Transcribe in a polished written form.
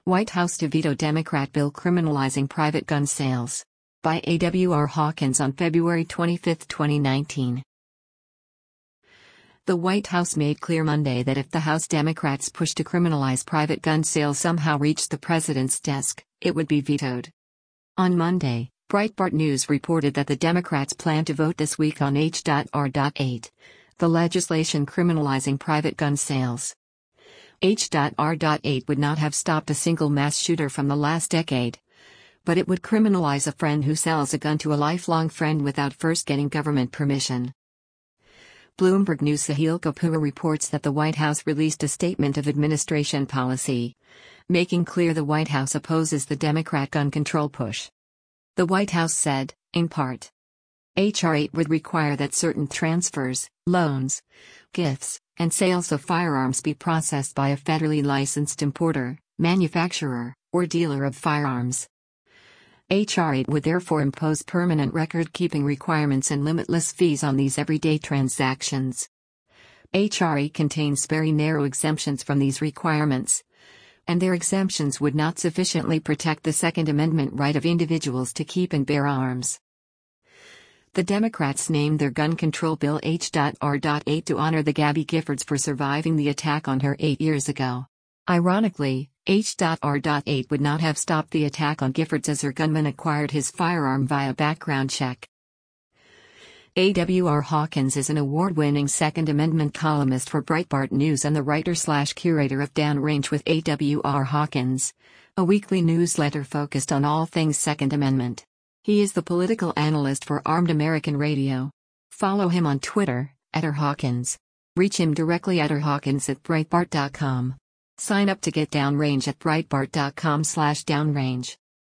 White House to veto Democrat bill criminalizing private gun sales. By A.W.R. Hawkins on February 25, 2019. The White House made clear Monday that if the House Democrats' push to criminalize private gun sales somehow reached the president's desk, it would be vetoed. On Monday, Breitbart News reported that the Democrats plan to vote this week on H.R.8, the legislation criminalizing private gun sales. H.R.8 would not have stopped a single mass shooter from the last decade, but it would criminalize a friend who sells a gun to a lifelong friend without first getting government permission. Bloomberg News' Sahil Kapoor reports that the White House released a statement of administration policy, making clear the White House opposes the Democrat gun control push. The White House said, in part, H.R. 8 would require that certain transfers, loans, gifts, and sales of firearms be processed by a federally licensed importer, manufacturer, or dealer of firearms. H.R. 8 would therefore impose permanent record-keeping requirements and limitless fees on these everyday transactions. H.R. 8 contains very narrow exemptions from these requirements, and their exemptions would not sufficiently protect the Second Amendment right of individuals to keep and bear arms. The Democrats named their gun control bill H.R.8 to honor the Gabby Giffords for surviving the attack on her 8 years ago. Ironically, H.R.8 would not have stopped the attack on Giffords as her gunman acquired his firearm via background check. A.W.R. Hawkins is an award-winning Second Amendment columnist for Breitbart News and the writer/curator of Downrange with A.W.R. Hawkins, a weekly newsletter focused on all things Second Amendment. He is the political analyst for Armed American Radio. Follow him on Twitter, @RHawkins. Reach him directly at rhawkins@breitbart.com. Sign up to get Downrange at breitbart.com/downrange.